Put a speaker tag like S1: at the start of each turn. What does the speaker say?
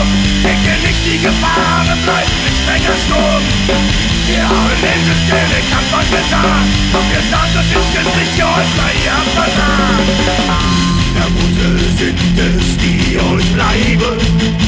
S1: Seht ihr nicht die Gefahren, bleibt nicht länger stumm. Wir haben dem System den Kampf angesagt, doch ihr sagt uns ins Gesicht, ihr Häusler, ihr habt versagt. Verbote sind es, die euch bleiben.